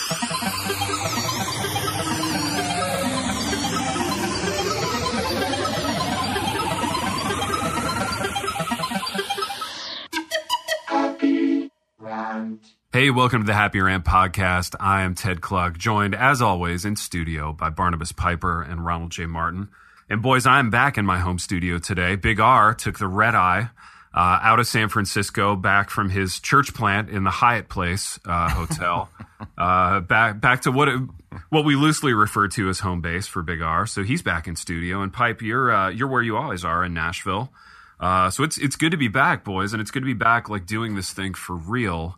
Hey, welcome to the Happy Rant Podcast. I am Ted Klug, joined as always in studio by Barnabas Piper and Ronald J. Martin. And boys, I'm back in my home studio today. Big R took the red eye out of San Francisco, back from his church plant in the Hyatt Place hotel, back to what we loosely refer to as home base for Big R. So he's back in studio. And Pipe, you're where you always are in Nashville. So it's good to be back, boys, and it's good to be back, like doing this thing for real.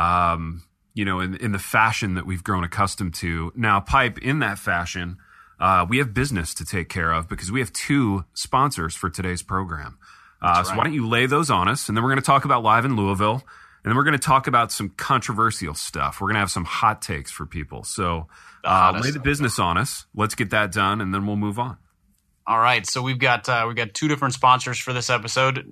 In the fashion that we've grown accustomed to. Now, Pipe, in that fashion, we have business to take care of because we have two sponsors for today's program. So why don't you lay those on us, and then we're going to talk about Live in Louisville, and then we're going to talk about some controversial stuff. We're going to have some hot takes for people. So lay the business on us. Let's get that done, and then we'll move on. All right. So we've got two different sponsors for this episode.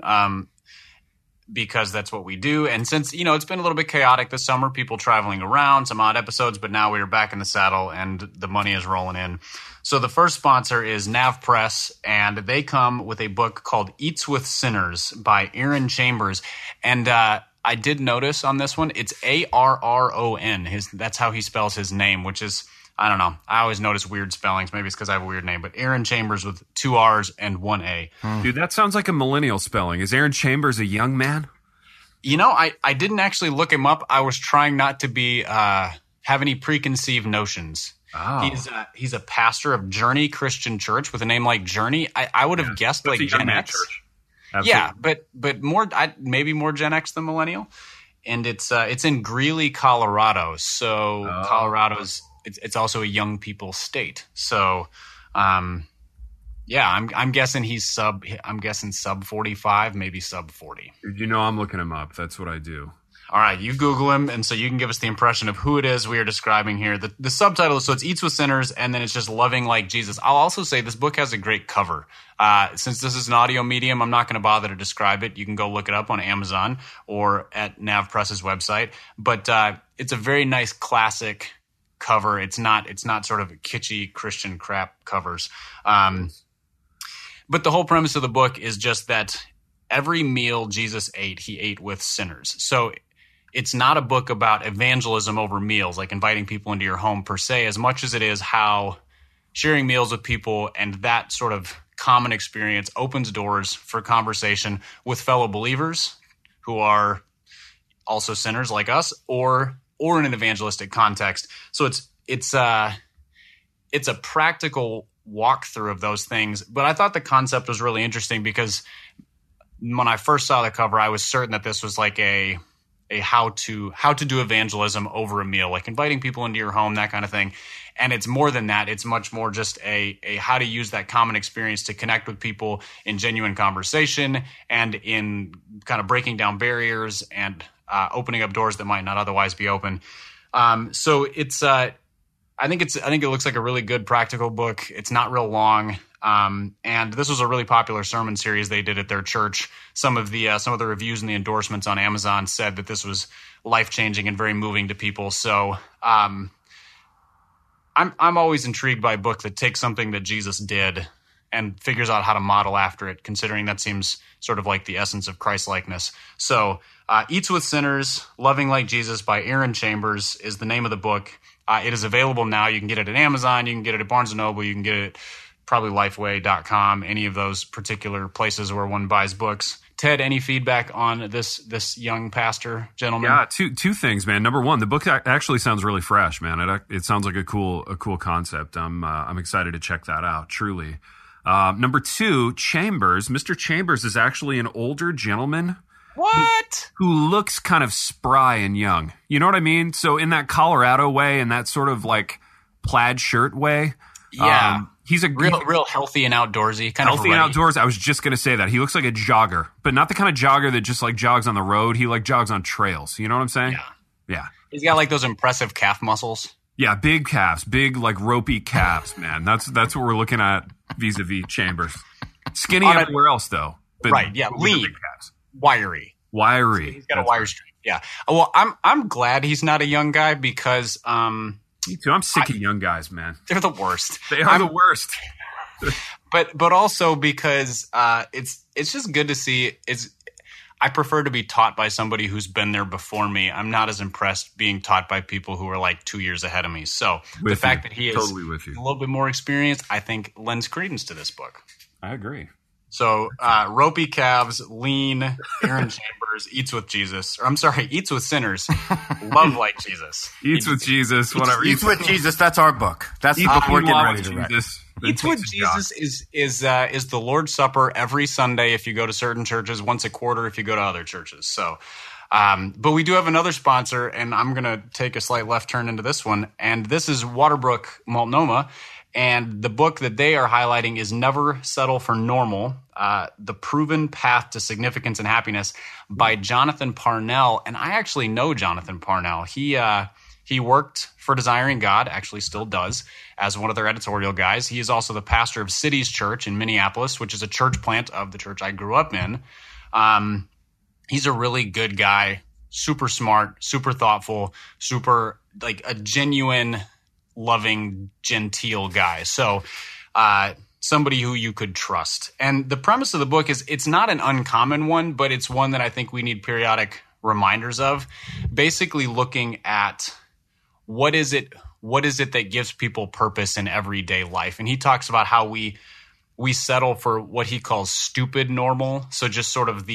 Because that's what we do. And since, it's been a little bit chaotic this summer, people traveling around, some odd episodes, but now we are back in the saddle and the money is rolling in. So the first sponsor is Nav Press, and they come with a book called Eats with Sinners by Aaron Chambers. And I did notice on this one, it's Arron. That's how he spells his name, which is, I don't know. I always notice weird spellings. Maybe it's because I have a weird name, but Aaron Chambers with 2 R's and 1 A. Dude, that sounds like a millennial spelling. Is Aaron Chambers a young man? I didn't actually look him up. I was trying not to have any preconceived notions. Oh. He's a pastor of Journey Christian Church with a name like Journey. I would have guessed like Gen X. Church. Yeah, but more maybe more Gen X than millennial. And it's in Greeley, Colorado. So Colorado's it's also a young people state. So, I'm guessing I'm guessing sub 45, maybe sub 40. I'm looking him up. That's what I do. All right, you Google him, and so you can give us the impression of who it is we are describing here. The subtitle, so it's Eats with Sinners, and then it's just loving like Jesus. I'll also say this book has a great cover. Since this is an audio medium, I'm not going to bother to describe it. You can go look it up on Amazon or at Nav Press's website. But it's a very nice classic cover. It's not sort of kitschy Christian crap covers. But the whole premise of the book is just that every meal Jesus ate, he ate with sinners. So it's not a book about evangelism over meals, like inviting people into your home per se, as much as it is how sharing meals with people and that sort of common experience opens doors for conversation with fellow believers who are also sinners like us, or in an evangelistic context. So it's a practical walkthrough of those things. But I thought the concept was really interesting because when I first saw the cover, I was certain that this was like a how to do evangelism over a meal, like inviting people into your home, that kind of thing. And it's more than that. It's much more just a how to use that common experience to connect with people in genuine conversation and in kind of breaking down barriers and opening up doors that might not otherwise be open. So it's I think it looks like a really good practical book. It's not real long. And this was a really popular sermon series they did at their church. Some of the reviews and the endorsements on Amazon said that this was life-changing and very moving to people. So, I'm always intrigued by a book that takes something that Jesus did and figures out how to model after it, considering that seems sort of like the essence of Christ-likeness. So, Eats with Sinners, Loving Like Jesus by Aaron Chambers is the name of the book. It is available now. You can get it at Amazon. You can get it at Barnes & Noble. You can get it probably Lifeway.com, any of those particular places where one buys books. Ted, any feedback on this young pastor gentleman? Yeah, two things, man. Number one, the book actually sounds really fresh, man. It sounds like a cool concept. I'm excited to check that out, truly. Number two, Chambers. Mr. Chambers is actually an older gentleman. What? Who looks kind of spry and young. You know what I mean? So in that Colorado way, in that sort of like plaid shirt way. Yeah. He's a real healthy and outdoorsy, kind of healthy and outdoors. I was just going to say that. He looks like a jogger, but not the kind of jogger that just like jogs on the road. He like jogs on trails. You know what I'm saying? Yeah. He's got like those impressive calf muscles. Yeah, big calves, big like ropey calves, man. That's what we're looking at vis-a-vis Chambers. Skinny everywhere else though. But right, yeah, lean, wiry. So he's got a wire streak. Yeah. Well, I'm glad he's not a young guy because Me too. I'm sick of young guys, man. they're the worst. They are the worst. But also because it's just good to see. I prefer to be taught by somebody who's been there before me. I'm not as impressed being taught by people who are like 2 years ahead of me. So the fact that he is totally with you. a little bit more experienced, I think lends credence to this book. I agree. So ropey calves, lean, Aaron Chambers, eats with Jesus. Or I'm sorry, eats with sinners, love like Jesus. Eats with Jesus, whatever. Eats with Jesus. That's our book. That's the book we're getting ready to write. Eats with Jesus is the Lord's Supper every Sunday if you go to certain churches, once a quarter if you go to other churches. So, but we do have another sponsor, and I'm going to take a slight left turn into this one. And this is Waterbrook Multnomah. And the book that they are highlighting is Never Settle for Normal, The Proven Path to Significance and Happiness by Jonathan Parnell. And I actually know Jonathan Parnell. He worked for Desiring God, actually still does, as one of their editorial guys. He is also the pastor of Cities Church in Minneapolis, which is a church plant of the church I grew up in. He's a really good guy, super smart, super thoughtful, super like a genuine, loving, genteel guy. So somebody who you could trust. And the premise of the book is it's not an uncommon one, but it's one that I think we need periodic reminders of. Basically looking at what is it that gives people purpose in everyday life. And he talks about how we settle for what he calls stupid normal. So just sort of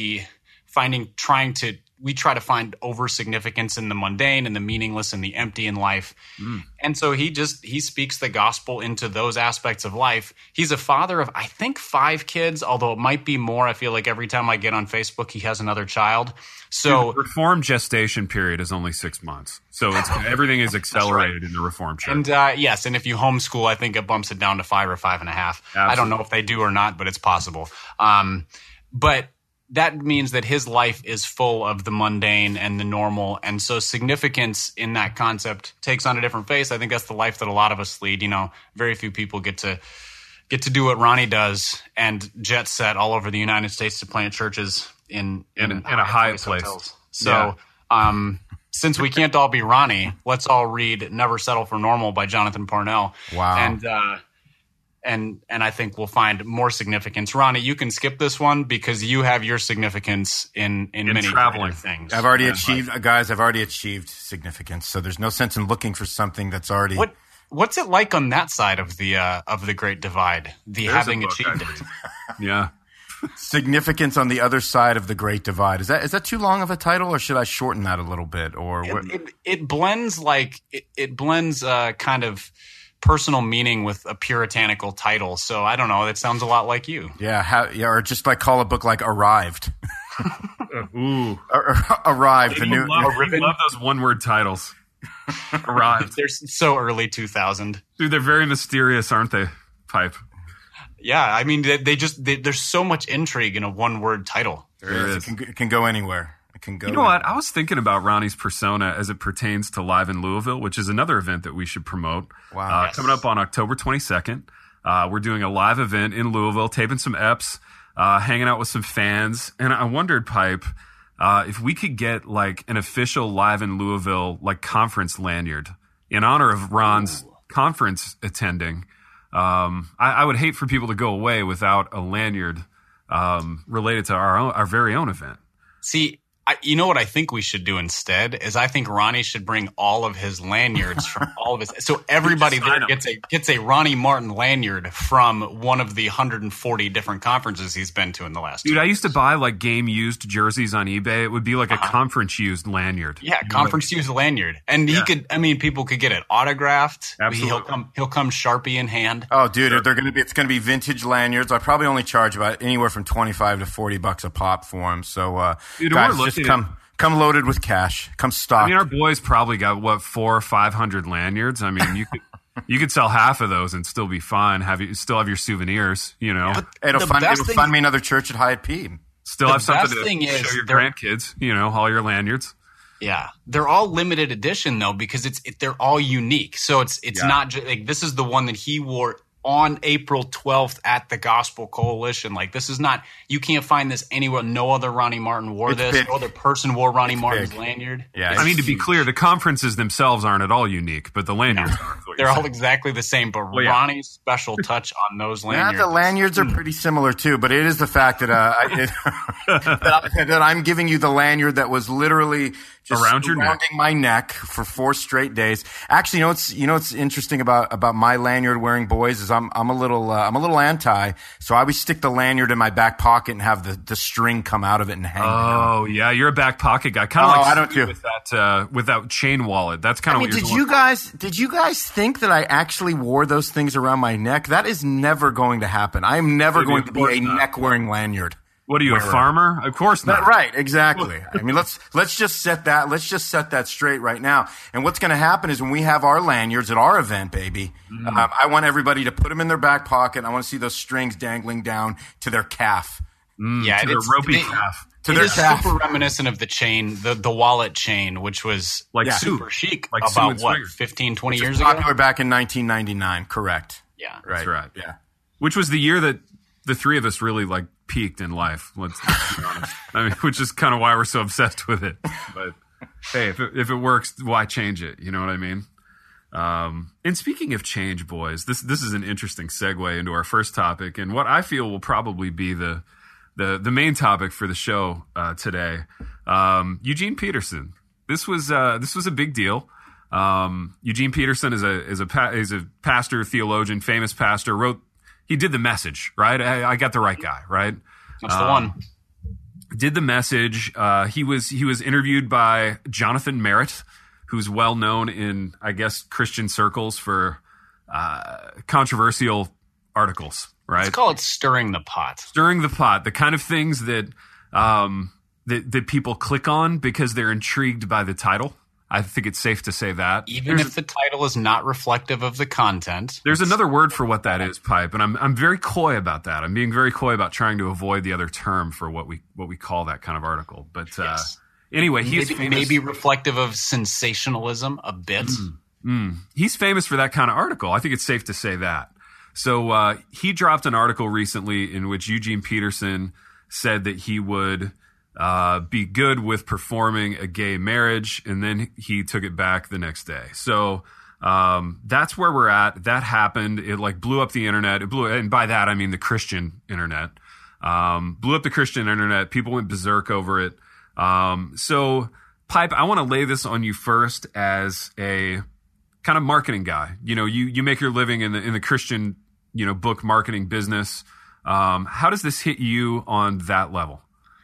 we try to find over significance in the mundane and the meaningless and the empty in life. And so he speaks the gospel into those aspects of life. He's a father of, I think, 5 kids, although it might be more. I feel like every time I get on Facebook, he has another child. So the Reformed gestation period is only 6 months. So everything is accelerated in the Reformed church. And yes, and if you homeschool, I think it bumps it down to 5 or 5.5. Absolutely. I don't know if they do or not, but it's possible. But that means that his life is full of the mundane and the normal. And so significance in that concept takes on a different face. I think that's the life that a lot of us lead. You know, very few people get to do what Ronnie does and jet set all over the United States to plant churches in a high place. Hotels. So, since we can't all be Ronnie, let's all read Never Settle for Normal by Jonathan Parnell. Wow. And I think we'll find more significance. Ronnie, you can skip this one because you have your significance in many traveling things. I've already achieved significance. So there's no sense in looking for something that's already. What's it like on that side of the Great Divide? Having achieved it. Yeah. Significance on the other side of the Great Divide. Is that too long of a title, or should I shorten that a little bit? Or it blends kind of personal meaning with a puritanical title. So I don't know. That sounds a lot like you. Yeah, or just like call a book like Arrived. Ooh, Arrived. I love those one-word titles. Arrived. They're so early 2000. Dude, they're very mysterious, aren't they? Pipe. Yeah, I mean, there's so much intrigue in a one-word title. There is. It can go anywhere. You know what? I was thinking about Ronnie's persona as it pertains to Live in Louisville, which is another event that we should promote. Wow. Coming up on October 22nd. We're doing a live event in Louisville, taping some eps, hanging out with some fans. And I wondered, Pipe, if we could get like an official Live in Louisville like conference lanyard in honor of Ron's conference attending. I would hate for people to go away without a lanyard related to our very own event. See, you know what I think we should do instead is I think Ronnie should bring all of his lanyards from all of his. So everybody there gets a Ronnie Martin lanyard from one of the 140 different conferences he's been to in the last. Dude, I used to buy like game used jerseys on eBay. It would be like a conference used lanyard. Yeah, conference used lanyard, and people could get it autographed. Absolutely. He'll come Sharpie in hand. Oh, dude, it's going to be vintage lanyards. I probably only charge about anywhere from $25 to $40 a pop for them. So, dude, guys, just come loaded with cash. Come stocked. I mean, our boys probably got 400 or 500 lanyards. I mean, you could sell half of those and still be fine. Still have your souvenirs. You know, it'll fund me another church at Hyatt P. Still have something to show your grandkids. You know, all your lanyards. Yeah, they're all limited edition though because they're all unique. So it's not just like this is the one that he wore on April 12th at the Gospel Coalition. Like, this is not, you can't find this anywhere. No other Ronnie Martin wore this. Big. No other person wore Ronnie Martin's big. lanyard. Yeah, I mean, to be clear, the conferences themselves aren't at all unique, but the lanyards are. They're all exactly the same, but Ronnie's special touch on those lanyards. Yeah, the lanyards are pretty similar too, but it is the fact that that I'm giving you the lanyard that was literally just around your neck, surrounding my neck for 4 straight days. Actually, you know what's interesting about my lanyard wearing, boys, is I'm a little anti. So I always stick the lanyard in my back pocket and have the string come out of it and hang. Oh yeah, you're a back pocket guy. Kind of like I don't do with that chain wallet. That's kind of. Did you guys think that I actually wore those things around my neck? That is never going to happen. I am never going to be a neck wearing lanyard. What are you, a farmer? Of course not. Right, exactly. I mean, let's just set that straight right now. And what's going to happen is when we have our lanyards at our event, baby, I want everybody to put them in their back pocket. I want to see those strings dangling down to their calf. Yeah, to their ropey calf. To their calf. Super reminiscent of the chain, the wallet chain, which was like super chic like about 15, 20 years ago. Popular back in 1999, correct? Yeah, that's right. Yeah, which was the year that the three of us really like peaked in life. Let's be honest. I mean, which is kind of why we're so obsessed with it. But hey, if it works, why change it? You know what I mean? And speaking of change, boys, this is an interesting segue into our first topic, and what I feel will probably be the main topic for the show today. Eugene Peterson. This was a big deal. Eugene Peterson is a pastor, theologian, famous pastor. He did The Message, right? I got the right guy, right? That's the one. Did The Message. He was interviewed by Jonathan Merritt, who's well known in, I guess, Christian circles for controversial articles, right? Let's call it stirring the pot. Stirring the pot, the kind of things that that people click on because they're intrigued by the title. I think it's safe to say that. Even if the title is not reflective of the content. There's another word for what that is, Pipe, and I'm very coy about that. I'm being very coy about trying to avoid the other term for what we call that kind of article. But anyway, he's famous. Maybe reflective of sensationalism a bit. He's famous for that kind of article. I think it's safe to say that. So he dropped an article recently in which Eugene Peterson said that he would be good with performing a gay marriage, and then he took it back the next day. So that's where we're at. That happened. It like blew up the internet. And by that I mean the Christian internet. Blew up the Christian internet. People went berserk over it. So Pipe, I want to lay this on you first as a kind of marketing guy. You know, you make your living in the Christian, book marketing business. How does this hit you on that level?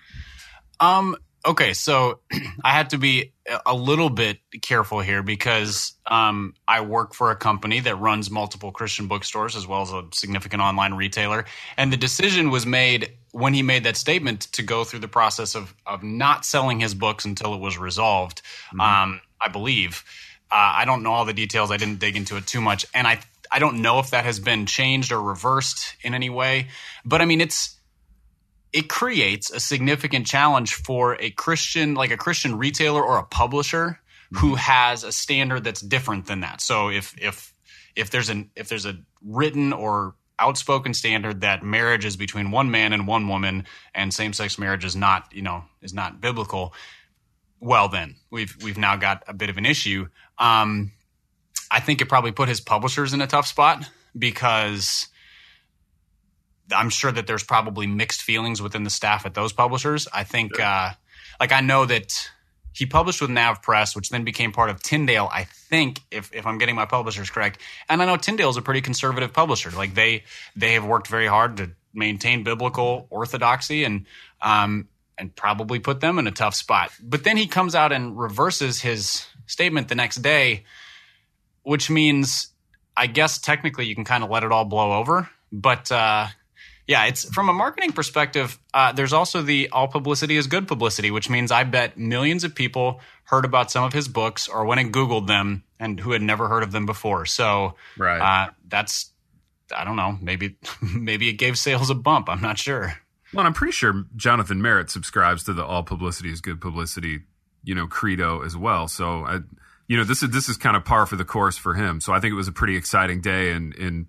Okay, so I had to be a little bit careful here because I work for a company that runs multiple Christian bookstores as well as a significant online retailer. And the decision was made when he made that statement to go through the process of not selling his books until it was resolved, I believe. I don't know all the details. I didn't dig into it too much. And I don't know if that has been changed or reversed in any way. But I mean, it creates a significant challenge for a Christian retailer or a publisher who has a standard that's different than that. So if there's a written or outspoken standard that marriage is between one man and one woman and same-sex marriage is not biblical, well then we've now got a bit of an issue. I think it probably put his publishers in a tough spot because I'm sure that there's probably mixed feelings within the staff at those publishers. I think, I know that he published with Nav Press, which then became part of Tyndale, I think, if I'm getting my publishers correct. And I know Tyndale is a pretty conservative publisher. Like they have worked very hard to maintain biblical orthodoxy and probably put them in a tough spot. But then he comes out and reverses his statement the next day, which means I guess technically you can kind of let it all blow over. But yeah, it's from a marketing perspective. There's also the all publicity is good publicity, which means I bet millions of people heard about some of his books or went and Googled them and who had never heard of them before. So that's, I don't know, maybe it gave sales a bump. I'm not sure. Well, I'm pretty sure Jonathan Merritt subscribes to the all publicity is good publicity, credo as well. So this is kind of par for the course for him. So I think it was a pretty exciting day in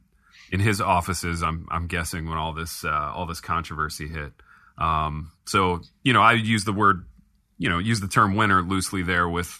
in his offices. I'm guessing when all this controversy hit. So I use the word, use the term winner loosely there with,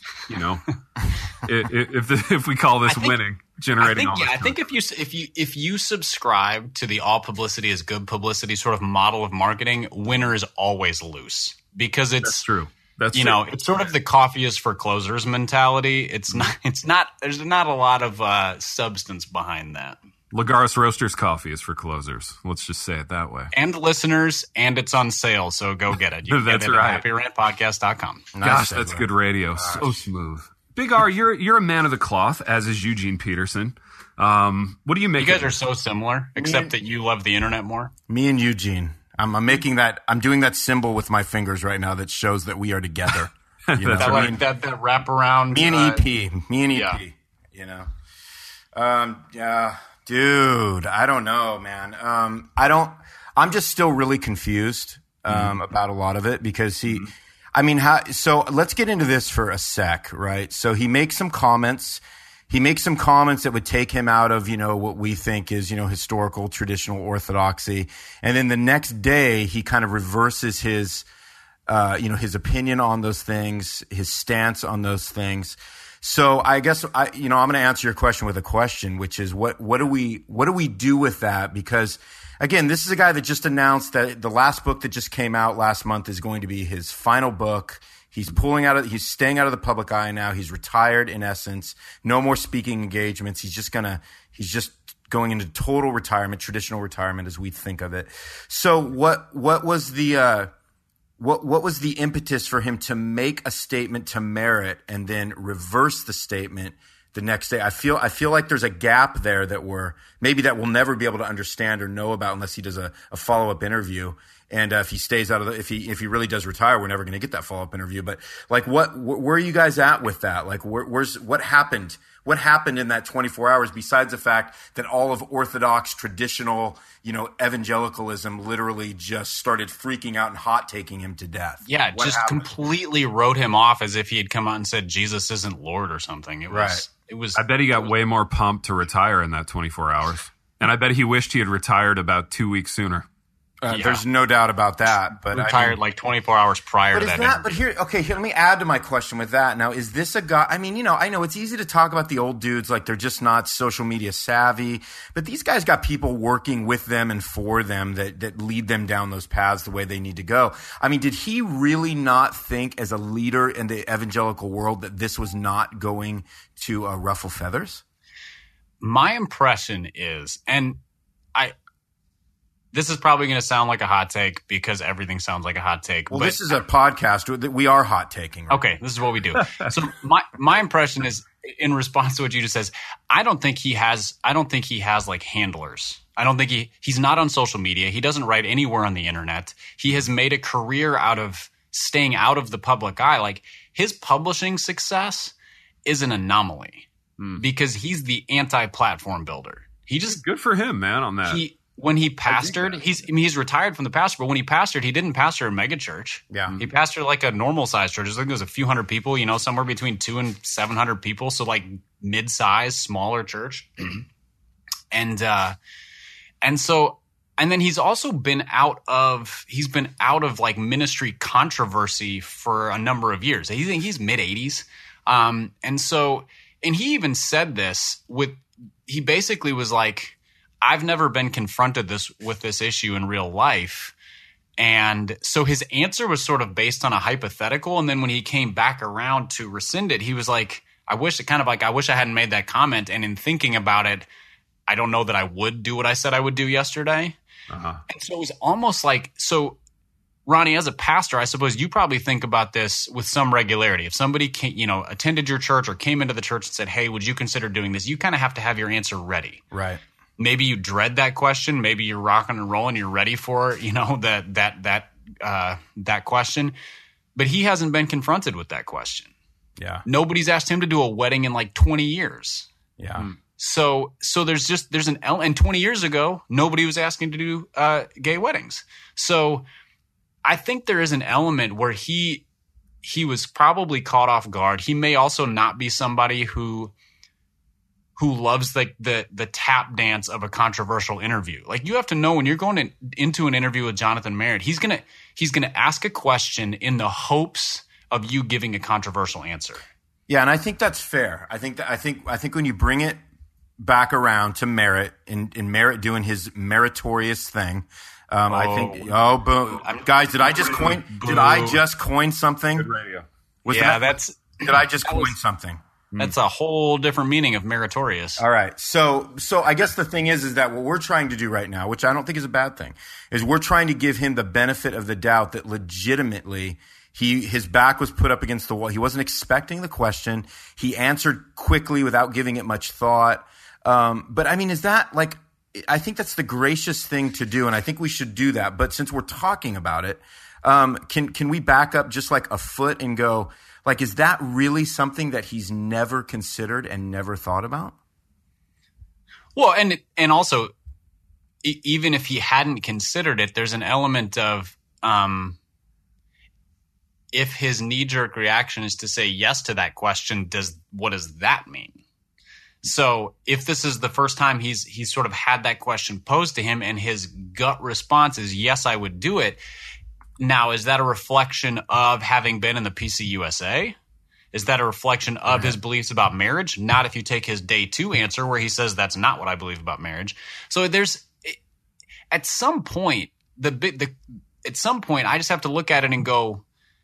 if we call this winning, generating all this. I think if you subscribe to the all publicity is good publicity sort of model of marketing, winner is always loose because That's true. That's it's sort of the coffee is for closers mentality. It's not. There's not a lot of substance behind that. Lagares Roasters coffee is for closers. Let's just say it that way. And listeners, and it's on sale, so go get it. You can That's get it right. at happyrantpodcast.com. Gosh, that's good radio. So smooth. Big R, you're a man of the cloth, as is Eugene Peterson. What do you make? You guys are so similar, except that you love the internet more. Me and Eugene. I'm making that. I'm doing that symbol with my fingers right now that shows that we are together. That's right. That wraparound. Me and EP. Me and EP. Yeah. Yeah. Dude, I don't know, man. I'm just still really confused about a lot of it because so let's get into this for a sec, right? So he makes some comments. He makes some comments that would take him out of, what we think is, historical, traditional orthodoxy. And then the next day he kind of reverses his opinion on those things, his stance on those things. So I guess I'm going to answer your question with a question, which is what do we do with that? Because again, this is a guy that just announced that the last book that just came out last month is going to be his final book. He's staying out of the public eye now. He's retired in essence. No more speaking engagements. He's just going into total retirement, traditional retirement as we think of it. So what was the what was the impetus for him to make a statement to Merit and then reverse the statement the next day? I feel like there's a gap there that we'll never be able to understand or know about unless he does a follow-up interview. And if he stays out of if he really does retire, we're never going to get that follow-up interview. But like, where are you guys at with that? Like, what happened? What happened in that 24 hours besides the fact that all of Orthodox traditional, evangelicalism literally just started freaking out and hot taking him to death? Yeah, what just happened? Completely wrote him off as if he had come out and said Jesus isn't Lord or something. It was. I bet he got way more pumped to retire in that 24 hours, and I bet he wished he had retired about 2 weeks sooner. There's no doubt about that. But retired like 24 hours prior to that. But here, let me add to my question with that. Now, is this a guy? I mean, I know it's easy to talk about the old dudes like they're just not social media savvy, but these guys got people working with them and for them that lead them down those paths the way they need to go. I mean, did he really not think as a leader in the evangelical world that this was not going to ruffle feathers? My impression is, this is probably going to sound like a hot take because everything sounds like a hot take. Well, this is a podcast. We are hot taking. Right? Okay, this is what we do. So my impression is, in response to what you just says, I don't think he has like handlers. I don't think he's not on social media. He doesn't write anywhere on the internet. He has made a career out of staying out of the public eye. Like, his publishing success is an anomaly because he's the anti-platform builder. He just good for him, man, on that. When he pastored, he's retired from the pastor, but when he pastored, he didn't pastor a mega church. Yeah. He pastored like a normal sized church. I think it was a few hundred people, somewhere between 200 and 700 people. So like mid-size, smaller church. And then he's also been out of like ministry controversy for a number of years. He's mid 80s. And he even said this he basically was like, I've never been confronted with this issue in real life. And so his answer was sort of based on a hypothetical. And then when he came back around to rescind it, he was like, I wish I hadn't made that comment. And in thinking about it, I don't know that I would do what I said I would do yesterday. Uh-huh. And so it was almost like, Ronnie, as a pastor, I suppose you probably think about this with some regularity. If somebody attended your church or came into the church and said, hey, would you consider doing this? You kind of have to have your answer ready. Right. Maybe you dread that question. Maybe you're rocking and rolling. You're ready for that question. But he hasn't been confronted with that question. Yeah. Nobody's asked him to do a wedding in like 20 years. Yeah. So there's an and 20 years ago, nobody was asking to do gay weddings. So I think there is an element where he was probably caught off guard. He may also not be somebody who who loves the tap dance of a controversial interview. Like, you have to know when you're going into an interview with Jonathan Merritt, he's gonna ask a question in the hopes of you giving a controversial answer. Yeah, and I think that's fair. I think when you bring it back around to Merritt and Merritt doing his meritorious thing, boom, guys! Did I just coin something? Good radio. Did I just coin something? That's a whole different meaning of meritorious. All right. So I guess the thing is that what we're trying to do right now, which I don't think is a bad thing, is we're trying to give him the benefit of the doubt that legitimately his back was put up against the wall. He wasn't expecting the question. He answered quickly without giving it much thought. But I mean, is that like, I think that's the gracious thing to do, and I think we should do that. But since we're talking about it, can we back up just like a foot and go, like, is that really something that he's never considered and never thought about? Well, and also, even if he hadn't considered it, there's an element of if his knee-jerk reaction is to say yes to that question, what does that mean? So if this is the first time he's sort of had that question posed to him and his gut response is, yes, I would do it. Now, is that a reflection of having been in the PCUSA? Is that a reflection of his beliefs about marriage? Not if you take his day 2 answer where he says that's not what I believe about marriage. So at some point, I just have to look at it and go,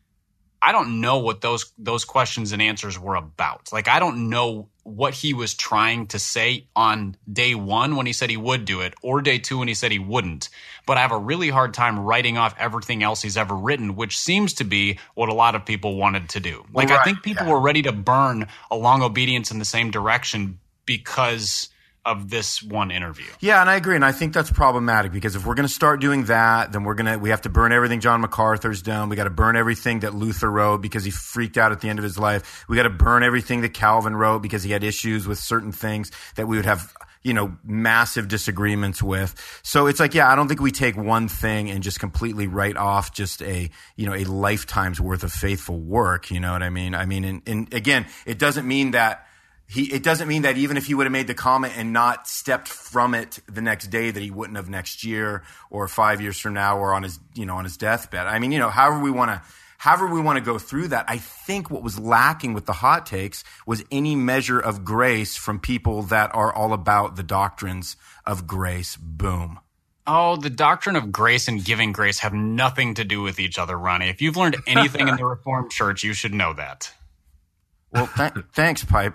I don't know what those questions and answers were about. Like, I don't know what he was trying to say on day 1 when he said he would do it, or day 2 when he said he wouldn't. But I have a really hard time writing off everything else he's ever written, which seems to be what a lot of people wanted to do. Like, I think people were ready to burn Along Obedience in the same direction because of this one interview. Yeah, and I agree, and I think that's problematic because if we're going to start doing that, then we have to burn everything John MacArthur's done. We got to burn everything that Luther wrote because he freaked out at the end of his life. We got to burn everything that Calvin wrote because he had issues with certain things that we would have, massive disagreements with. So it's like, yeah, I don't think we take one thing and just completely write off just a lifetime's worth of faithful work. You know what I mean? I mean, and again, it doesn't mean that even if he would have made the comment and not stepped from it the next day, that he wouldn't have next year or 5 years from now or on his deathbed. I mean, however we want to go through that. I think what was lacking with the hot takes was any measure of grace from people that are all about the doctrines of grace. Boom. Oh, the doctrine of grace and giving grace have nothing to do with each other, Ronnie. If you've learned anything in the Reformed Church, you should know that. Well, thanks, Pipe.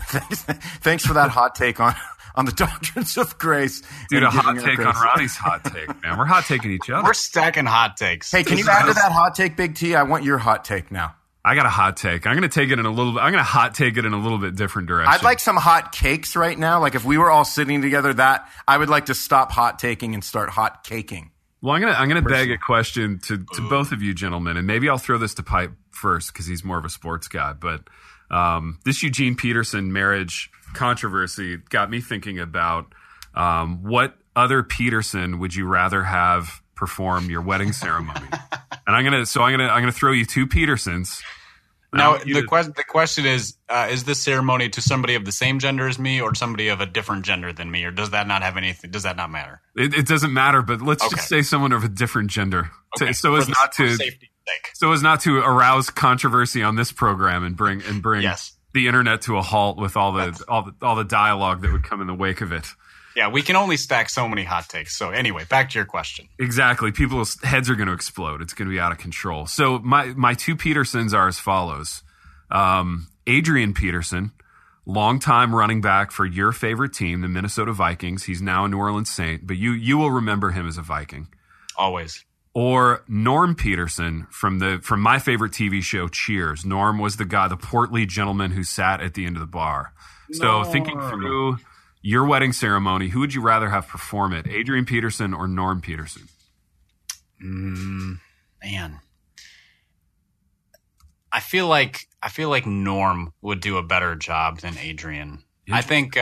Thanks for that hot take on the doctrines of grace. Dude, a hot take on Ronnie's hot take, man. We're hot taking each other. We're stacking hot takes. Hey, can you add to that hot take, Big T? I want your hot take now. I got a hot take. I'm going to hot take it in a little bit different direction. I'd like some hot cakes right now. Like if we were all sitting together, I would like to stop hot taking and start hot caking. Well, I'm gonna beg a question to both of you gentlemen, and maybe I'll throw this to Pipe first because he's more of a sports guy, but. This Eugene Peterson marriage controversy got me thinking about what other Peterson would you rather have perform your wedding ceremony? And I'm gonna throw you 2 Petersons. Now the question is this ceremony to somebody of the same gender as me or somebody of a different gender than me, or does that not have anything? Does that not matter? It doesn't matter, but let's just say someone of a different gender, so as not to arouse controversy on this program and bring the internet to a halt with all the dialogue that would come in the wake of it. Yeah, we can only stack so many hot takes. So anyway, back to your question. Exactly. People's heads are going to explode. It's going to be out of control. So my 2 Petersons are as follows. Adrian Peterson, longtime running back for your favorite team, the Minnesota Vikings. He's now a New Orleans Saint, but you will remember him as a Viking. Always. Or Norm Peterson from my favorite TV show, Cheers. Norm was the portly gentleman who sat at the end of the bar. So thinking through your wedding ceremony, who would you rather have perform it, Adrian Peterson or Norm Peterson? Man, I feel like Norm would do a better job than Adrian. I think,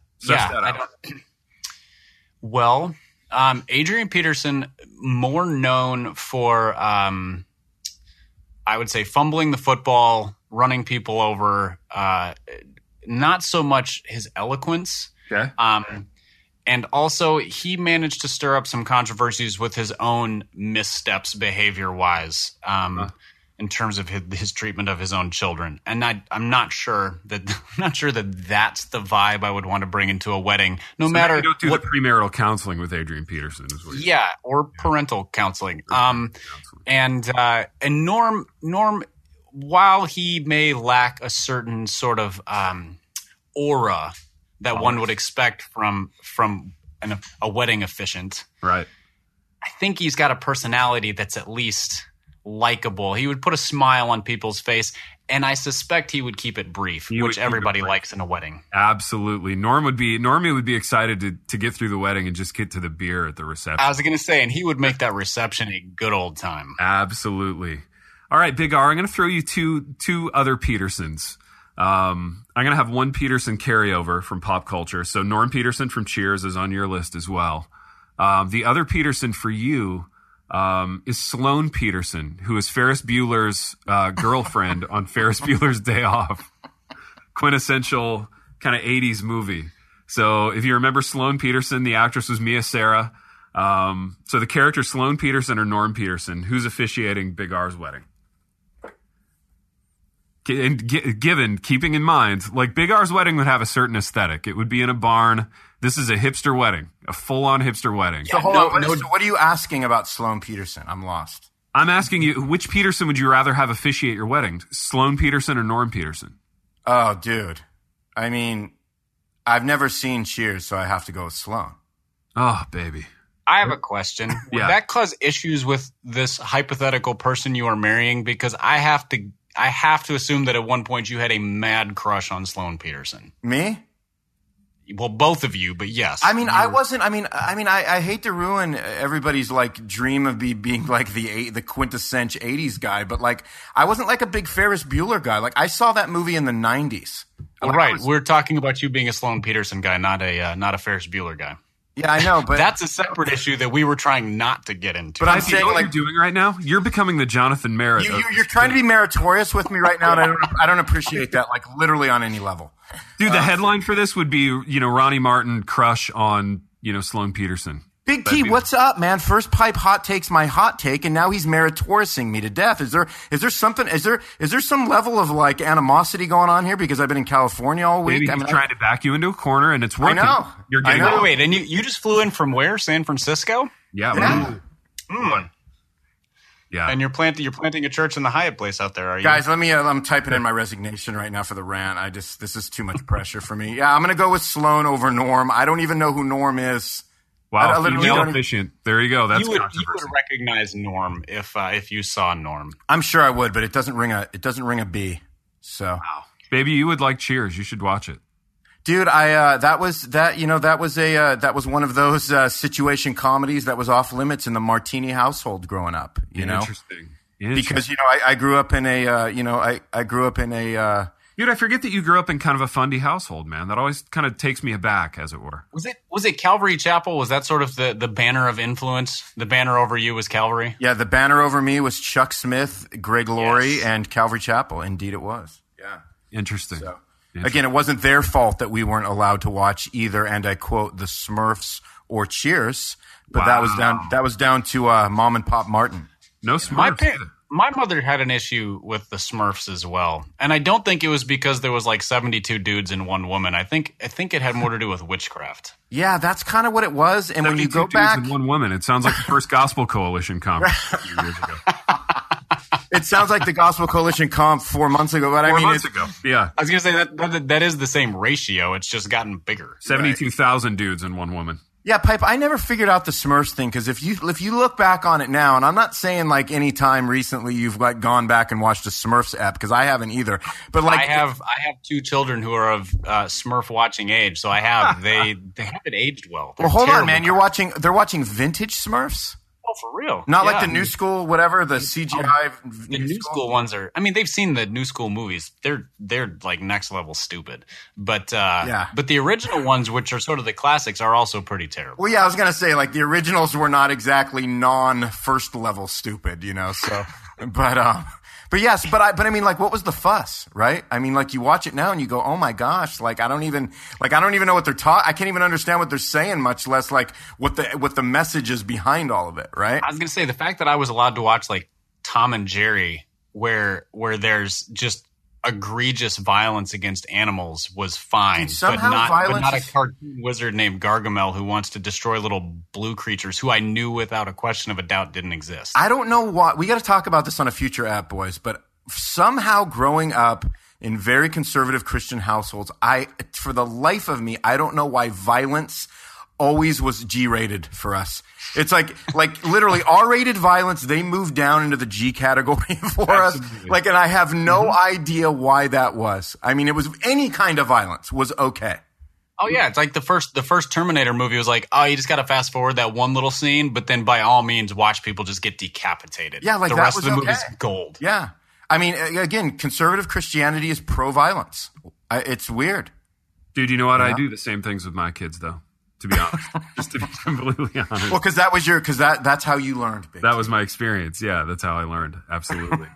Adrian Peterson, more known for, I would say, fumbling the football, running people over, not so much his eloquence. Okay. And also, he managed to stir up some controversies with his own missteps behavior-wise in terms of his treatment of his own children. And I'm not sure that that's the vibe I would want to bring into a wedding. No matter you don't do the premarital counseling with Adrian Peterson, is what yeah, or parental counseling. And Norm, while he may lack a certain sort of aura that one would expect from a wedding officiant. Right. I think he's got a personality that's at least likable. He would put a smile on people's face, and I suspect he would keep it brief, which everybody likes in a wedding. Absolutely. Normie would be excited to get through the wedding and just get to the beer at the reception. I was going to say, and he would make that reception a good old time. Absolutely. All right, Big R, I'm going to throw you two other Petersons. I'm going to have one Peterson carryover from pop culture. So Norm Peterson from Cheers is on your list as well. The other Peterson for you is Sloane Peterson, who is Ferris Bueller's girlfriend on Ferris Bueller's Day Off. Quintessential kind of 80s movie. So if you remember Sloane Peterson, the actress was Mia Sara. So the character Sloane Peterson or Norm Peterson, who's officiating Big R's wedding? And keeping in mind, like Big R's wedding would have a certain aesthetic. It would be in a barn. This is a hipster wedding, a full-on hipster wedding. So hold on. So what are you asking about Sloane Peterson? I'm lost. I'm asking you, which Peterson would you rather have officiate your wedding? Sloane Peterson or Norm Peterson? Oh, dude. I mean, I've never seen Cheers, so I have to go with Sloane. Oh, baby. I have a question. Would Yeah. that cause issues with this hypothetical person you are marrying? Because I have to assume that at one point you had a mad crush on Sloane Peterson. Me? Well, both of you, but yes. I mean, I wasn't. I hate to ruin everybody's like dream of being like the quintessential '80s guy, but like I wasn't like a big Ferris Bueller guy. Like I saw that movie in the '90s. Well, right. We're talking about you being a Sloane Peterson guy, not a Ferris Bueller guy. Yeah, I know, but that's a separate issue that we were trying not to get into. But I'm saying, you know what like, you're doing right now? You're becoming the Jonathan Merritt. You're trying to be meritorious with me right now, and I don't appreciate that, like literally on any level. Dude, the headline for this would be, Ronnie Martin crush on, Sloane Peterson. Big T, what's up, man? First pipe hot take's my hot take, and now he's meritoriousing me to death. Is there some level of like animosity going on here because I've been in California all week? Maybe he's trying to back you into a corner, and it's working. I know. You're getting I know. Wait, and you just flew in from where? San Francisco? Yeah. Yeah. And you're planting a church in the Hyatt Place out there, are you? Guys, I'm typing in my resignation right now for the rant. This is too much pressure for me. Yeah, I'm going to go with Sloane over Norm. I don't even know who Norm is. Wow, female efficient. There you go. That's you would controversy. recognize Norm if you saw Norm. I'm sure I would, but it doesn't ring a B. So, wow. Baby, you would like Cheers. You should watch it. Dude, that was one of those situation comedies that was off limits in the Martini household growing up, Interesting. Because I grew up in a Dude, I forget that you grew up in kind of a fundy household, man. That always kind of takes me aback, as it were. Was it Calvary Chapel? Was that sort of the banner of influence? The banner over you was Calvary? Yeah, the banner over me was Chuck Smith, Greg Laurie, and Calvary Chapel. Indeed it was. Yeah. Interesting. So, again, it wasn't their fault that we weren't allowed to watch either, and I quote, the Smurfs or Cheers, but that was down to Mom and Pop Martin. No Smurfs either. My mother had an issue with the Smurfs as well, and I don't think it was because there was like 72 dudes and one woman. I think it had more to do with witchcraft. Yeah, that's kind of what it was. And when you go back, dudes and one woman, it sounds like the first Gospel Coalition conference a few years ago. It sounds like the Gospel Coalition comp 4 months ago, but 4 months ago. Yeah, I was gonna say that is the same ratio. It's just gotten bigger. 72,000 dudes and one woman. Yeah, Pipe, I never figured out the Smurfs thing, because if you look back on it now, and I'm not saying like any time recently you've like gone back and watched a Smurfs app, because I haven't either. But like I have 2 children who are of Smurf watching age, so I have they haven't aged well. Well, hold on, man. They're watching vintage Smurfs? Oh, for real? Not like the new school, whatever, the CGI. The new school ones are. I mean, they've seen the new school movies. They're like next level stupid. But but the original ones, which are sort of the classics, are also pretty terrible. Well, yeah, I was gonna say like the originals were not exactly non first level stupid, So, But yes, but I mean, like, what was the fuss, right? I mean, like, you watch it now and you go, oh my gosh, like, I don't even know what they're talking. I can't even understand what they're saying, much less like what the message is behind all of it, right? I was gonna say the fact that I was allowed to watch like Tom and Jerry, where there's just egregious violence against animals was fine, Dude, but not a cartoon wizard named Gargamel who wants to destroy little blue creatures who I knew without a question of a doubt didn't exist. I don't know why. We got to talk about this on a future app, boys, but somehow growing up in very conservative Christian households, for the life of me, I don't know why violence always was G-rated for us. It's like literally R-rated violence, they moved down into the G category for Absolutely. Us. Like, and I have no idea why that was. I mean, it was any kind of violence was okay. Oh yeah, it's like the first Terminator movie was like, oh, you just got to fast forward that one little scene, but then by all means watch people just get decapitated. Yeah, like the that rest was of the okay. movie's gold. Yeah. I mean, again, conservative Christianity is pro-violence. It's weird. Dude, you know what? I do the same things with my kids, though. To be honest, just to be completely honest. Well, because that's how you learned. That was my experience. Yeah, that's how I learned. Absolutely.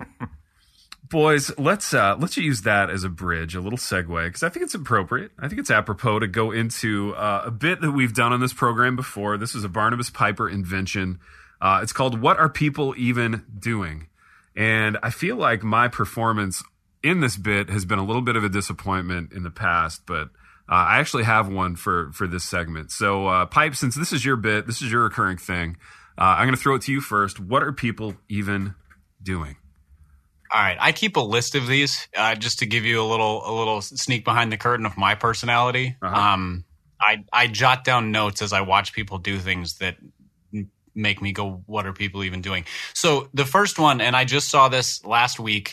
Boys, let's use that as a bridge, a little segue, because I think it's appropriate. I think it's apropos to go into a bit that we've done on this program before. This is a Barnabas Piper invention. It's called "What Are People Even Doing?" And I feel like my performance in this bit has been a little bit of a disappointment in the past, but I actually have one for this segment. So, Pipe, since this is your bit, this is your recurring thing, I'm going to throw it to you first. What are people even doing? All right, I keep a list of these just to give you a little sneak behind the curtain of my personality. Uh-huh. I jot down notes as I watch people do things that make me go, what are people even doing? So the first one, and I just saw this last week,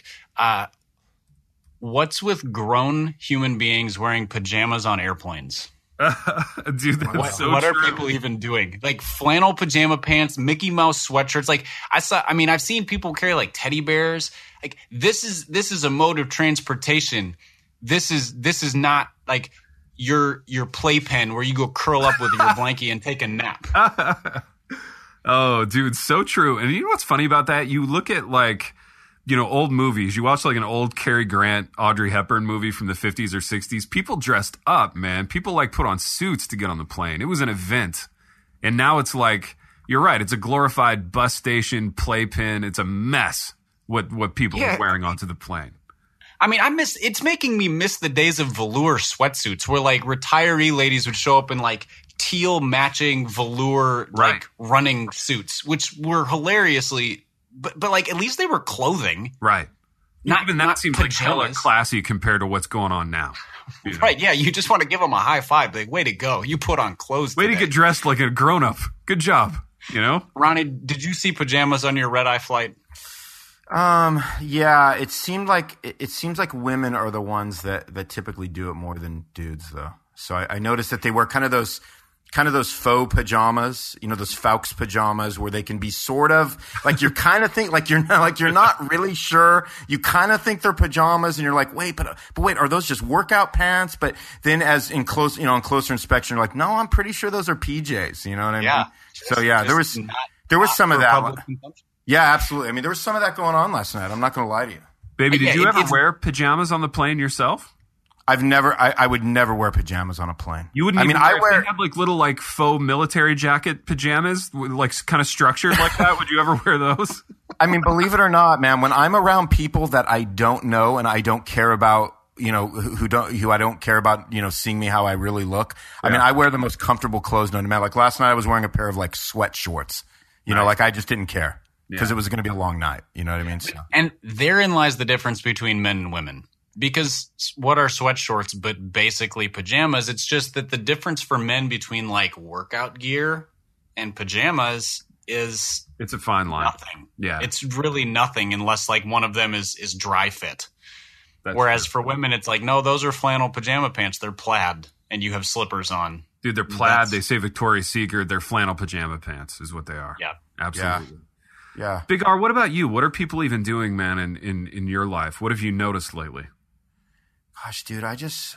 what's with grown human beings wearing pajamas on airplanes? Dude, that's what are people even doing? Like flannel pajama pants, Mickey Mouse sweatshirts. Like I've seen people carry like teddy bears. Like this is a mode of transportation. This is not like your playpen where you go curl up with your blankie and take a nap. Oh, dude, so true. And you know what's funny about that? You look at like, old movies. You watch like an old Cary Grant, Audrey Hepburn movie from the 50s or 60s. People dressed up, man. People like put on suits to get on the plane. It was an event. And now it's like, you're right. It's a glorified bus station playpen. It's a mess what people are wearing onto the plane. I mean, it's making me miss the days of velour sweatsuits where like retiree ladies would show up in like teal matching velour like running suits, which were hilariously but like at least they were clothing. Right. Even that seems pajamas. Like hella classy compared to what's going on now. Right, yeah. You just want to give them a high five. Like, way to go. You put on clothes Way today. to get dressed like a grown-up. Good job. Ronnie, did you see pajamas on your red-eye flight? Yeah, it seems like women are the ones that typically do it more than dudes, though. So I noticed that they wear kind of those faux pajamas, those Faux pajamas where they can be sort of like you're kind of think like you're not really sure. You kind of think they're pajamas and you're like, wait, but wait, are those just workout pants? But then on closer inspection, you're like, no, I'm pretty sure those are PJs. You know what I mean? So yeah, there was some of that. Yeah, absolutely. I mean, there was some of that going on last night. I'm not going to lie to you. Baby, did you ever wear pajamas on the plane yourself? I would never wear pajamas on a plane. You wouldn't. They have like little like faux military jacket pajamas, like kind of structured like that. Would you ever wear those? I mean, believe it or not, man, when I'm around people that I don't know and I don't care about, who I don't care about, seeing me how I really look. Yeah. I mean, I wear the most comfortable clothes known to man. Like last night, I was wearing a pair of like sweat shorts. Like I just didn't care because it was going to be a long night. You know what I mean? So. And therein lies the difference between men and women. Because what are sweat shorts but basically pajamas? It's just that the difference for men between like workout gear and pajamas is it's a fine line. Nothing. Yeah, it's really nothing unless like one of them is dry fit. That's Whereas true. For women, it's like no, those are flannel pajama pants. They're plaid, and you have slippers on. Dude, they're plaid. They say Victoria's Secret. They're flannel pajama pants, is what they are. Yeah, absolutely. Yeah. Big R, what about you? What are people even doing, man, in your life? What have you noticed lately? Gosh, dude,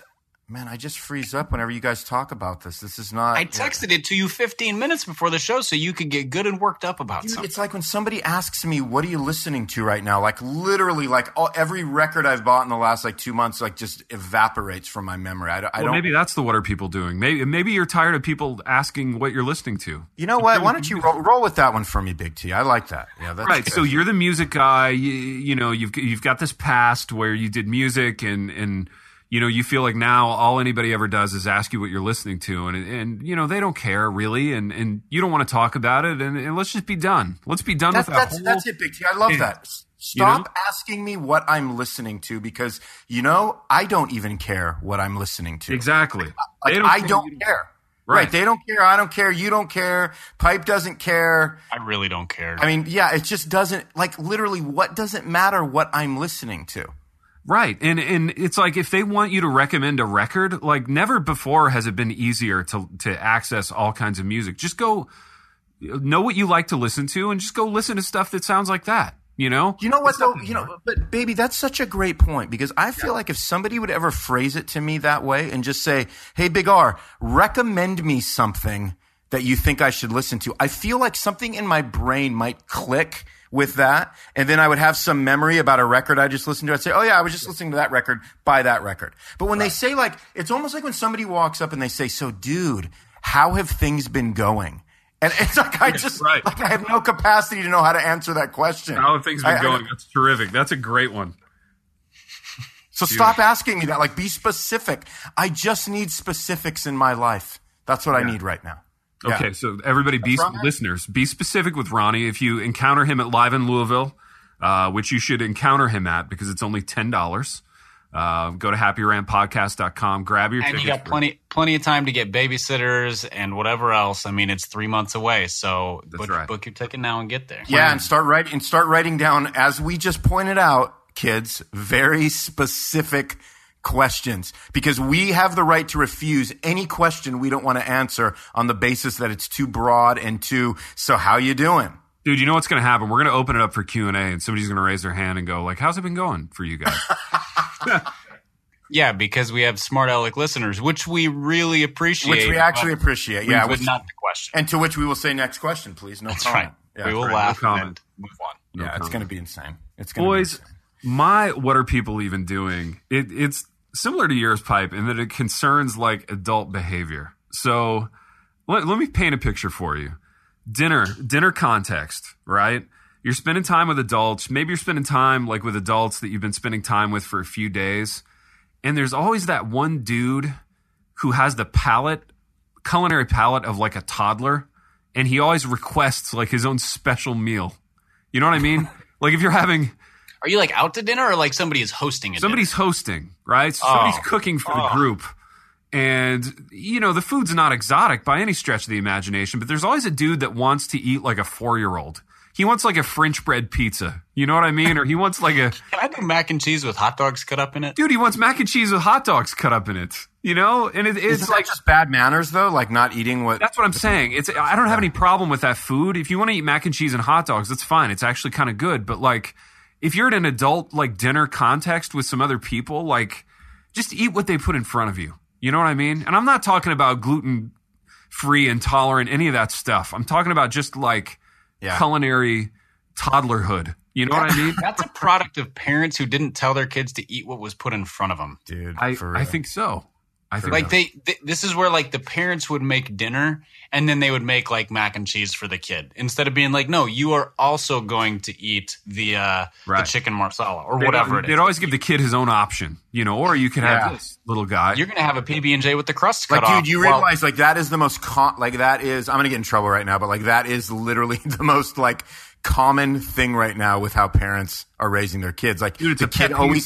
Man, I just freeze up whenever you guys talk about this. This is not. I texted it to you 15 minutes before the show so you could get good and worked up about something. It's like when somebody asks me, "What are you listening to right now?" Like literally, like every record I've bought in the last like 2 months, like just evaporates from my memory. I don't. Maybe that's what are people doing. Maybe you're tired of people asking what you're listening to. You know what? Why don't you roll with that one for me, Big T? I like that. Yeah, that's right. good. So you're the music guy. You know, you've got this past where you did music and. You know, you feel like now all anybody ever does is ask you what you're listening to, and you know they don't care really, and you don't want to talk about it, and let's just be done. Let's be done with that. That's it, Big T. I love that. Stop asking me what I'm listening to because I don't even care what I'm listening to. Exactly. I don't care. Right. They don't care. I don't care. You don't care. Pipe doesn't care. I really don't care. I mean, yeah, it just doesn't. Like literally, what does it matter what I'm listening to? Right. And it's like if they want you to recommend a record, like never before has it been easier to access all kinds of music. Just go know what you like to listen to and just go listen to stuff that sounds like that, You know what though? But baby, that's such a great point because I feel like if somebody would ever phrase it to me that way and just say, "Hey, Big R, recommend me something that you think I should listen to," I feel like something in my brain might click with that, and then I would have some memory about a record I just listened to. I'd say, "Oh yeah, I was just listening to that record. Buy that record." But when they say like, it's almost like when somebody walks up and they say, "So, dude, how have things been going?" And it's like I just like I have no capacity to know how to answer that question. How have things been going? That's terrific. That's a great one. So stop asking me that. Like, be specific. I just need specifics in my life. That's what I need right now. Okay, so everybody, listeners, be specific with Ronnie. If you encounter him at Live in Louisville, which you should encounter him at because it's only $10, go to happyrantpodcast.com, grab your tickets. And you got plenty of time to get babysitters and whatever else. I mean, it's 3 months away, so book your ticket now and get there. Yeah, and start writing down, as we just pointed out, kids, very specific questions, because we have the right to refuse any question we don't want to answer on the basis that it's too broad and so how you doing? Dude, you know what's going to happen? We're going to open it up for Q&A, and somebody's going to raise their hand and go, like, how's it been going for you guys? Yeah, because we have smart aleck listeners, which we really appreciate. Which we actually appreciate, yeah. But not the question. And to which we will say, next question, please. No comment. Right. Yeah, we will laugh and move on. It's going to be insane. Boys, what are people even doing? It's similar to yours, Pipe, in that it concerns like adult behavior. So let me paint a picture for you. Dinner context, right? You're spending time with adults. Maybe you're spending time like with adults that you've been spending time with for a few days. And there's always that one dude who has the culinary palate of like a toddler. And he always requests like his own special meal. You know what I mean? Like if you're having... Are you like out to dinner or like somebody is hosting a Somebody's dinner? Hosting, right? So somebody's cooking for the group. And, the food's not exotic by any stretch of the imagination, but there's always a dude that wants to eat like a 4-year-old. He wants like a French bread pizza. You know what I mean? Or he wants like a... Can I do mac and cheese with hot dogs cut up in it? Dude, he wants mac and cheese with hot dogs cut up in it. And it's like just bad manners though, like not eating what... That's what I'm saying. I don't have any problem with that food. If you want to eat mac and cheese and hot dogs, that's fine. It's actually kind of good. But like, if you're in an adult like dinner context with some other people, like just eat what they put in front of you. You know what I mean? And I'm not talking about gluten-free, intolerant, any of that stuff. I'm talking about just like culinary toddlerhood. You know what I mean? That's a product of parents who didn't tell their kids to eat what was put in front of them. Dude, I think so. This is where like the parents would make dinner and then they would make like mac and cheese for the kid instead of being like, no, you are also going to eat the chicken marsala or whatever it is. They'd always give the kid his own option, or you could have this little guy. You're going to have a PB&J with the crust cut off. Like, dude, you realize like that is the most I'm going to get in trouble right now, but like that is literally the most like common thing right now with how parents are raising their kids. Like, dude, the kid always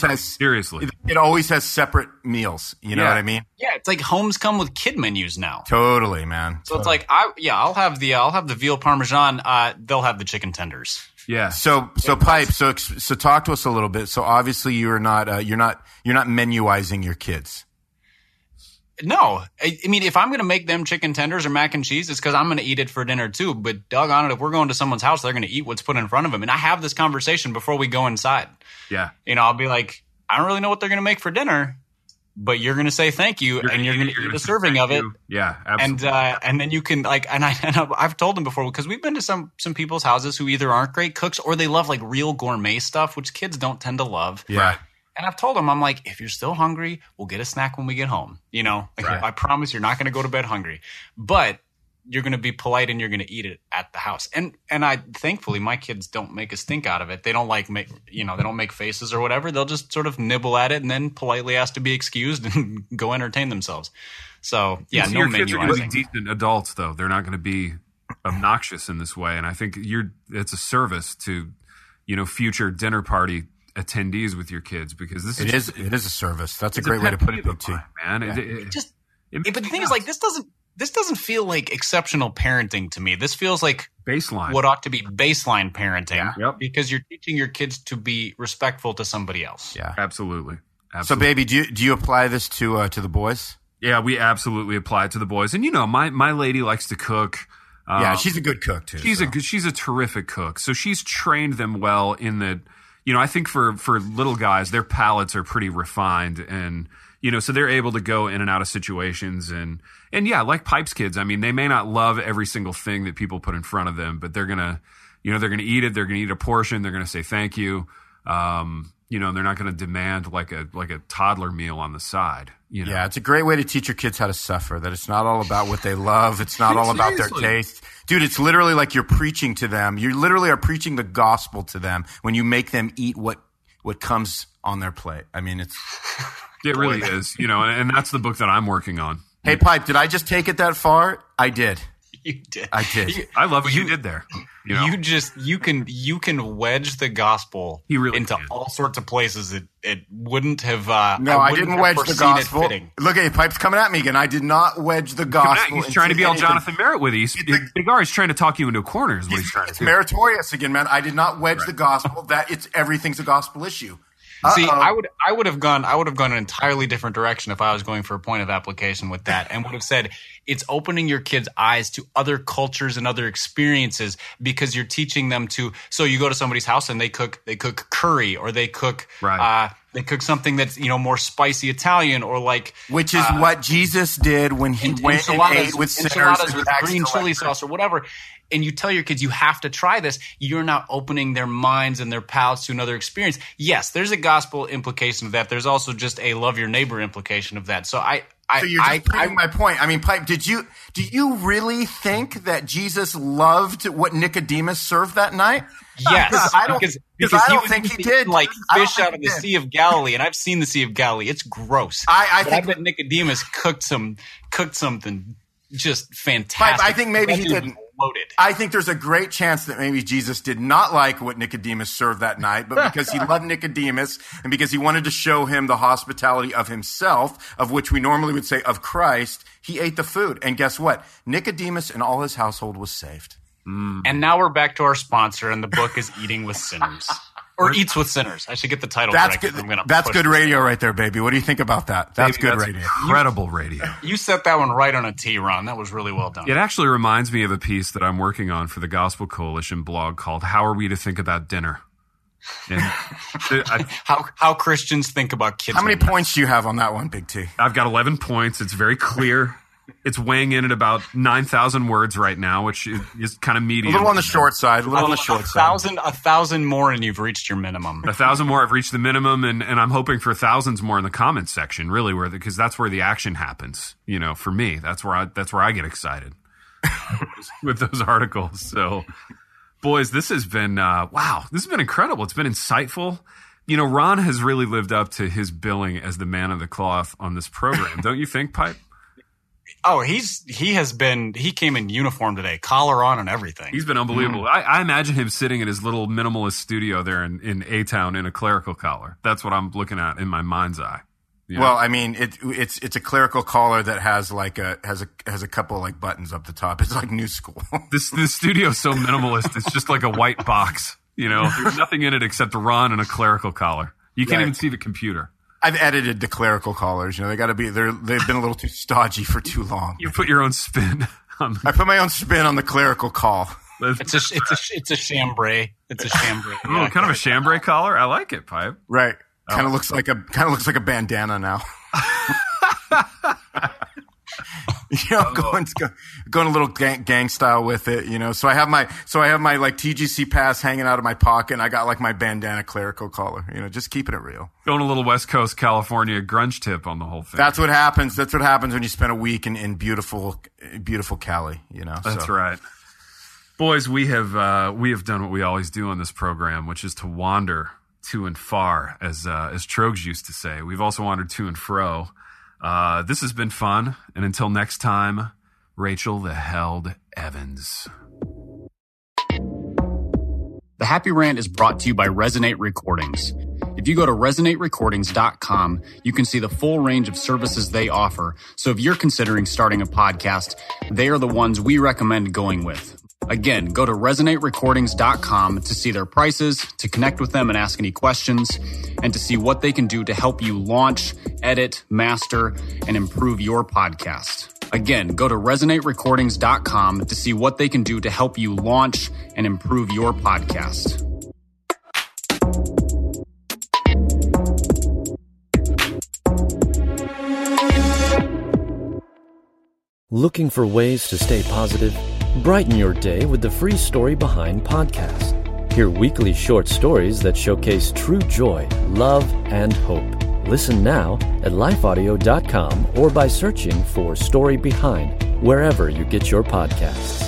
has separate meals. You know what I mean? Yeah, it's like homes come with kid menus now. Totally, man. So it's like I'll have the veal parmesan. They'll have the chicken tenders. Yeah. So Pipe. So talk to us a little bit. So obviously you're not menuizing your kids. No, I mean, if I'm going to make them chicken tenders or mac and cheese, it's because I'm going to eat it for dinner too. But doggone it, if we're going to someone's house, they're going to eat what's put in front of them. And I have this conversation before we go inside. Yeah. I'll be like, I don't really know what they're going to make for dinner, but you're going to say thank you, and you're going to eat a serving of it. Yeah, absolutely. And then you can like, and I've told them before, because we've been to some people's houses who either aren't great cooks or they love like real gourmet stuff, which kids don't tend to love. Yeah. And I've told them, I'm like, if you're still hungry, we'll get a snack when we get home. You know, like, I promise you're not going to go to bed hungry, but you're going to be polite and you're going to eat it at the house. And I, thankfully, my kids don't make a stink out of it. They don't they don't make faces or whatever. They'll just sort of nibble at it and then politely ask to be excused and go entertain themselves. So yeah, no your kids are going to menuizing. be decent adults, though. They're not going to be obnoxious in this way. And I think it's a service to, future dinner party attendees with your kids, because it is a service. That's a great way to put it, Big T. Man, but the thing is, like, this doesn't feel like exceptional parenting to me. This feels like baseline, what ought to be baseline parenting, because you're teaching your kids to be respectful to somebody else. Yeah, absolutely. So, baby, do you apply this to the boys? Yeah, we absolutely apply it to the boys. And my lady likes to cook. Yeah, she's a good cook too. She's a terrific cook. So she's trained them well in that. I think for little guys, their palates are pretty refined, and so they're able to go in and out of situations, and yeah, like Pipe's kids. I mean, they may not love every single thing that people put in front of them, but they're gonna eat it. They're gonna eat a portion. They're gonna say thank you. They're not gonna demand like a toddler meal on the side. Yeah, it's a great way to teach your kids how to suffer. That it's not all about what they love. It's not all about their taste. Dude, it's literally like you're preaching to them. You literally are preaching the gospel to them when you make them eat what comes on their plate. I mean, it really is, and that's the book that I'm working on. Hey, Pipe, did I just take it that far? I did. You did. I did. I love what you did there. You can wedge the gospel into can. all sorts of places it wouldn't have. No, I didn't wedge the gospel. Look at Pipe's coming at me again. I did not wedge the gospel. He's trying to be all Jonathan Merritt with you. Big R is trying to talk you into a corner. Is what he's trying to do. Meritorious again, man. I did not wedge the gospel. Everything's a gospel issue. See, I would have gone an entirely different direction if I was going for a point of application with that, and would have said it's opening your kids' eyes to other cultures and other experiences, because you're teaching them to. So you go to somebody's house and they cook curry, or they cook something that's more spicy Italian, or like which is what Jesus did when he went and ate with sinners with green chili sauce or whatever. And you tell your kids you have to try this, you're not opening their minds and their palates to another experience. Yes, there's a gospel implication of that. There's also just a love your neighbor implication of that. So you're just proving my point. I mean, Pipe, do you really think that Jesus loved what Nicodemus served that night? Yes, because I don't think he did. Like fish out of the Sea of Galilee, and I've seen the Sea of Galilee. It's gross. I bet Nicodemus cooked something just fantastic. Pipe, I think maybe he didn't. Loaded. I think there's a great chance that maybe Jesus did not like what Nicodemus served that night, but because he loved Nicodemus and because he wanted to show him the hospitality of himself, of which we normally would say of Christ, he ate the food. And guess what? Nicodemus and all his household was saved. And now we're back to our sponsor, and the book is Eating with Sinners. Or Eats with Sinners. I should get the title correct. That's good radio right there, baby. What do you think about that? That's good radio. Incredible radio. You set that one right on a tee, Ron. That was really well done. It actually reminds me of a piece that I'm working on for the Gospel Coalition blog called How Are We to Think About Dinner? And how Christians think about kids. How many points do you have on that one, Big T? I've got 11 points. It's very clear. It's weighing in at about 9,000 words right now, which is kind of medium. A little on the short side. A thousand more, and you've reached your minimum. 1,000 more, I've reached the minimum, and I'm hoping for thousands more in the comments section. Really, because that's where the action happens. For me, that's where I get excited with those articles. So, boys, this has been wow. This has been incredible. It's been insightful. Ron has really lived up to his billing as the man of the cloth on this program, don't you think, Pipe? Oh, he came in uniform today, collar on and everything. He's been unbelievable. I imagine him sitting in his little minimalist studio there in A-Town in a clerical collar. That's what I'm looking at in my mind's eye. Well, I mean, it's a clerical collar that has a couple like buttons up the top. It's like new school. This studio's so minimalist. It's just like a white box. There's nothing in it except Ron and a clerical collar. You can't even see the computer. I've edited the clerical collars. They've been a little too stodgy for too long. You put your own spin on I put my own spin on the clerical call. It's a chambray. It's a chambray. Kind of a chambray collar. I like it, Pipe. Right. Kind of looks like a bandana now. Going a little gang style with it, So I have my like TGC pass hanging out of my pocket, and I got like my bandana clerical collar, just keeping it real. Going a little West Coast California grunge tip on the whole thing. That's what happens. That's what happens when you spend a week in beautiful Cali, That's right. Boys, we have done what we always do on this program, which is to wander to and far, as Trogs used to say. We've also wandered to and fro. This has been fun, and until next time, Rachel the Held Evans. The Happy Rant is brought to you by Resonate Recordings. If you go to resonaterecordings.com, you can see the full range of services they offer. So if you're considering starting a podcast, they are the ones we recommend going with. Again, go to resonaterecordings.com to see their prices, to connect with them and ask any questions, and to see what they can do to help you launch, edit, master, and improve your podcast. Again, go to resonaterecordings.com to see what they can do to help you launch and improve your podcast. Looking for ways to stay positive? Brighten your day with the Free Story Behind podcast. Hear weekly short stories that showcase true joy, love, and hope. Listen now at lifeaudio.com or by searching for Story Behind wherever you get your podcasts.